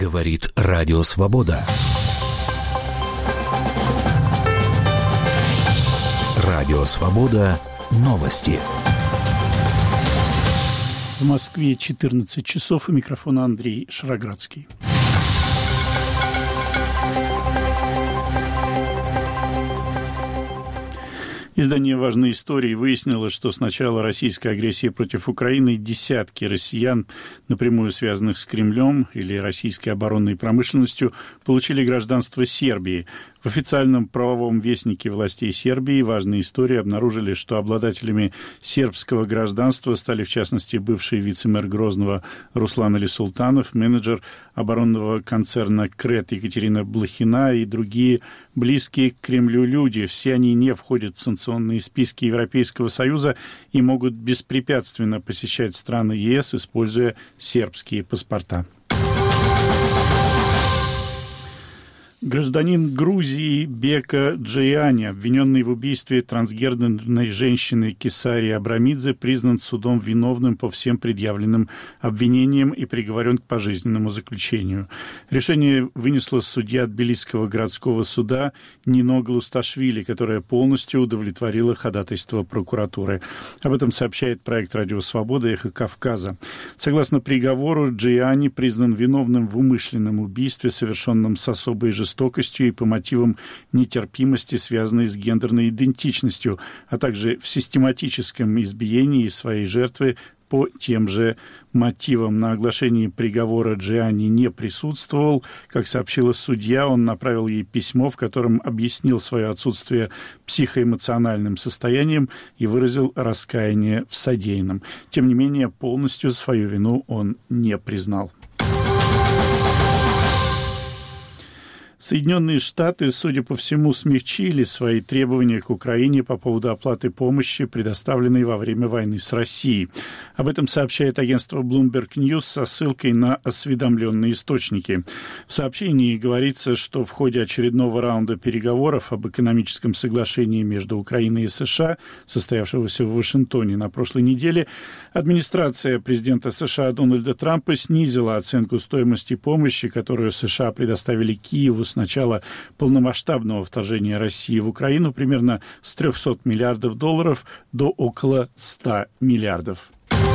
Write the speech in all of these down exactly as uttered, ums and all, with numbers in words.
Говорит Радио Свобода. Радио Свобода. Новости. В Москве четырнадцать часов. У микрофона Андрей Шароградский. Издание «Важные истории» выяснило, что с начала российской агрессии против Украины десятки россиян, напрямую связанных с Кремлем или российской оборонной промышленностью, получили гражданство Сербии. В официальном правовом вестнике властей Сербии «Важные истории» обнаружили, что обладателями сербского гражданства стали, в частности, бывший вице-мэр Грозного Руслан Алисултанов, менеджер оборонного концерна «Крет» Екатерина Блохина и другие близкие к Кремлю люди. Все они не входят в санкционные списки Европейского Союза и могут беспрепятственно посещать страны ЕС, используя сербские паспорта. Гражданин Грузии Бека Джейани, обвиненный в убийстве трансгендерной женщины Кесарии Абрамидзе, признан судом виновным по всем предъявленным обвинениям и приговорен к пожизненному заключению. Решение вынесла судья Тбилисского городского суда Нино Галусташвили, которая полностью удовлетворила ходатайство прокуратуры. Об этом сообщает проект «Радио Свобода. Эхо Кавказа». Согласно приговору, Джейани признан виновным в умышленном убийстве, совершенном с особой жестокостью, жестокостью и по мотивам нетерпимости, связанной с гендерной идентичностью, а также в систематическом избиении своей жертвы по тем же мотивам. На оглашении приговора Джейани не присутствовал. Как сообщила судья, он направил ей письмо, в котором объяснил свое отсутствие психоэмоциональным состоянием и выразил раскаяние в содеянном. Тем не менее, полностью свою вину он не признал. Соединенные Штаты, судя по всему, смягчили свои требования к Украине по поводу оплаты помощи, предоставленной во время войны с Россией. Об этом сообщает агентство Bloomberg News со ссылкой на осведомленные источники. В сообщении говорится, что в ходе очередного раунда переговоров об экономическом соглашении между Украиной и США, состоявшегося в Вашингтоне на прошлой неделе, администрация президента США Дональда Трампа снизила оценку стоимости помощи, которую США предоставили Киеву с начала полномасштабного вторжения России в Украину, примерно с трехсот миллиардов долларов до около ста миллиардов.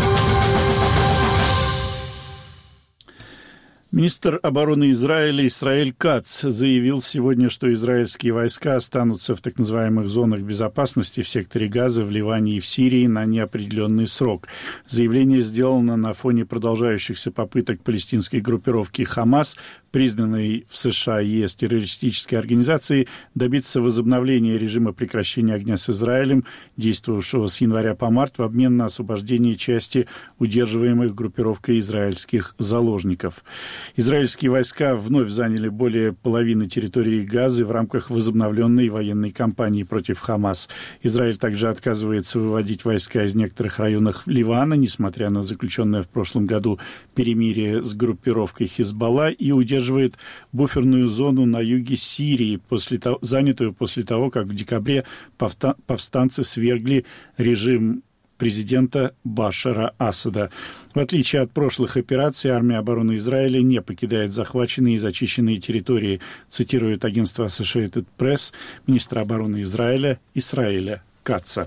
Министр обороны Израиля Исраэль Кац заявил сегодня, что израильские войска останутся в так называемых зонах безопасности в секторе Газа, в Ливане и в Сирии на неопределенный срок. Заявление сделано на фоне продолжающихся попыток палестинской группировки «Хамас», признанной в США и ЕС террористической организацией, добиться возобновления режима прекращения огня с Израилем, действовавшего с января по март, в обмен на освобождение части удерживаемых группировкой израильских заложников. Израильские войска вновь заняли более половины территории Газы в рамках возобновленной военной кампании против Хамас. Израиль также отказывается выводить войска из некоторых районов Ливана, несмотря на заключенное в прошлом году перемирие с группировкой Хизбалла, и удерживает буферную зону на юге Сирии, после того, занятую после того, как в декабре повстанцы свергли режим президента Башара Асада. В отличие от прошлых операций, армия обороны Израиля не покидает захваченные и зачищенные территории, цитирует агентство Associated Press министра обороны Израиля Исраэля Каца.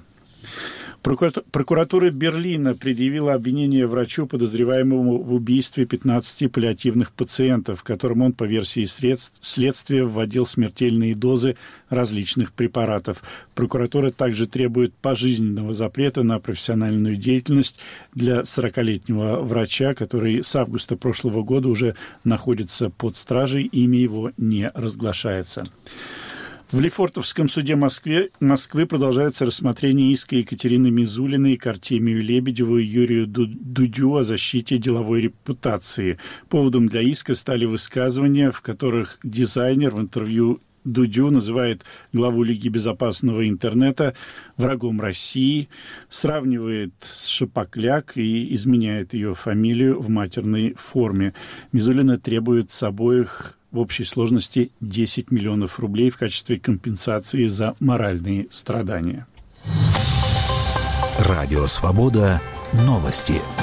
Прокуратура Берлина предъявила обвинение врачу, подозреваемому в убийстве пятнадцати паллиативных пациентов, которым он, по версии средств, следствия вводил смертельные дозы различных препаратов. Прокуратура также требует пожизненного запрета на профессиональную деятельность для сорокалетнего врача, который с августа прошлого года уже находится под стражей, имя его не разглашается. В Лефортовском суде Москве, Москвы продолжается рассмотрение иска Екатерины Мизулиной к Артемию Лебедеву и Юрию Дудю о защите деловой репутации. Поводом для иска стали высказывания, в которых дизайнер в интервью Дудю называет главу Лиги безопасного интернета врагом России, сравнивает с Шапокляк и изменяет ее фамилию в матерной форме. Мизулина требует с обоих в общей сложности десять миллионов рублей в качестве компенсации за моральные страдания. Радио Свобода. Новости.